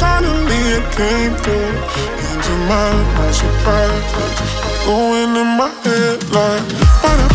finally it came through. Into my surprise, going in my head like,